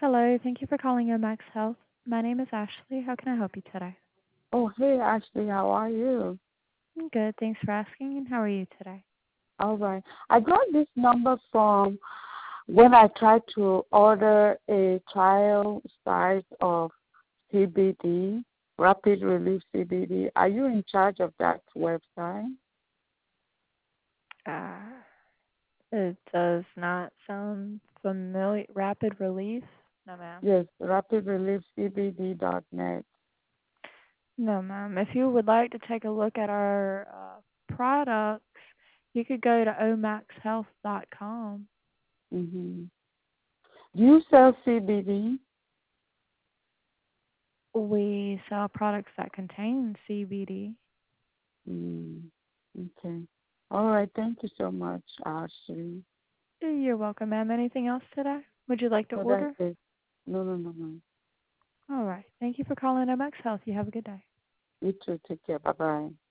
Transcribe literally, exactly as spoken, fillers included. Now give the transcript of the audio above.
Hello, thank you for calling Omax Health. My name is Ashley. How can I help you today? Oh, hey, Ashley, how are you? I'm good, thanks for asking. And how are you today? All right. I got this number from when I tried to order a trial size of C B D, Rapid Relief C B D. Are you in charge of that website? Uh, it does not sound familiar. Rapid Relief? No, ma'am. Yes, rapid relief c b d dot net. No, ma'am. If you would like to take a look at our uh, products, you could go to omax health dot com. Mm-hmm. Do you sell C B D? We sell products that contain C B D. Mm, okay. All right. Thank you so much, Ashley. You're welcome, ma'am. Anything else today? Would you like to So that's order? it. No, no, no, no. All right. Thank you for calling Omax Health. You have a good day. You too. Take care. Bye-bye.